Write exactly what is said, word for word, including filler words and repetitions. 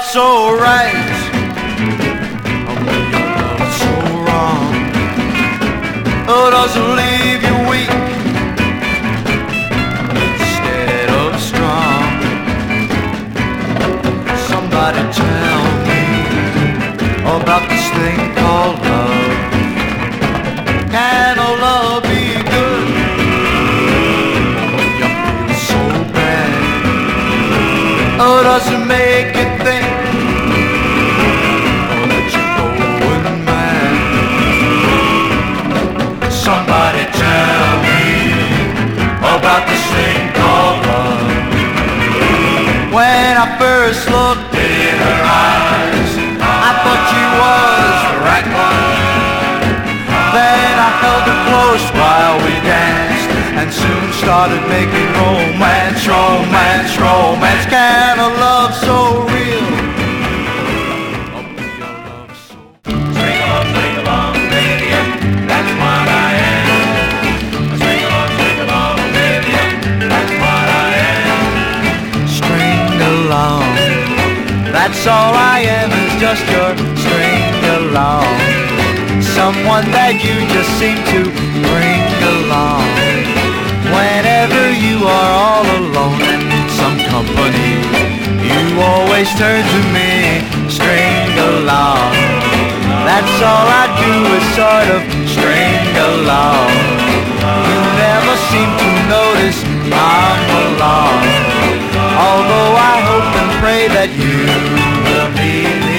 so right, oh, but your love's so wrong. Oh, does it leave you weak instead of strong? Somebody tell me about this thing called love. Can a love be good? You feel so bad. Oh, does it make you think? Oh, that you're going mad. Somebody tell me about this thing called love. When I first looked in her eyes, I thought she was the right one. Then I held her close while we danced, and soon started making romance, romance, romance. Can a love so real? Oh, your love so... Swing along, swing along, baby, that's what I am. Swing along, swing along, baby, that's what I am. String along, that's all I am, is just your string along. Someone that you just seem to bring along. Whenever you are all alone and need some company, you always turn to me, string along. That's all I do is sort of string along. You never seem to notice I'm along, although I hope and pray that you will be